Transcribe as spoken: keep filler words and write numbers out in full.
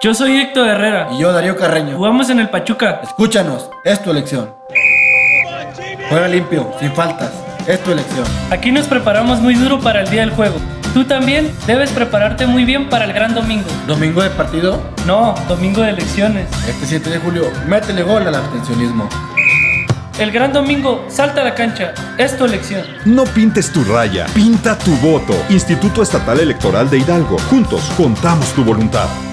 Yo soy Héctor Herrera. Y yo, Darío Carreño. Jugamos en el Pachuca. Escúchanos, es tu elección. Juega limpio, sin faltas, es tu elección. Aquí nos preparamos muy duro para el día del juego. Tú también debes prepararte muy bien para el gran domingo. ¿Domingo de partido? No, domingo de elecciones. Este siete de julio, métele gol al abstencionismo. El gran domingo, salta a la cancha, es tu elección. No pintes tu raya, pinta tu voto. Instituto Estatal Electoral de Hidalgo. Juntos, contamos tu voluntad.